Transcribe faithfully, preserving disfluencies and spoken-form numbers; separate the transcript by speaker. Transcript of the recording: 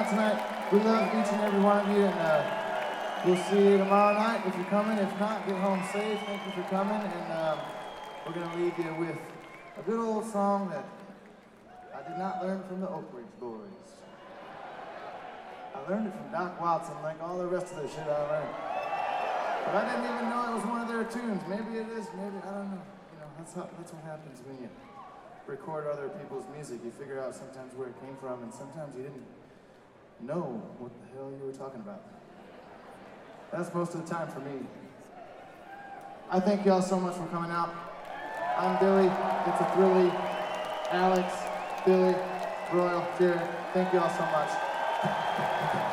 Speaker 1: out tonight. We love each and every one of you, and uh, we'll see you tomorrow night if you're coming. If not, get home safe. Thank you for coming, and um, we're going to leave you with a good old song that I did not learn from the Oak Ridge Boys. I learned it from Doc Watson, like all the rest of the shit I learned. But I didn't even know it was one of their tunes. Maybe it is, maybe, I don't know. You know, that's, how, that's what happens when you record other people's music. You figure out sometimes where it came from, and sometimes you didn't know what the hell you were talking about. That's most of the time for me. I thank y'all so much for coming out. I'm Billy, it's a Thrilly, Alex, Billy, Royal, Jared. Thank y'all so much.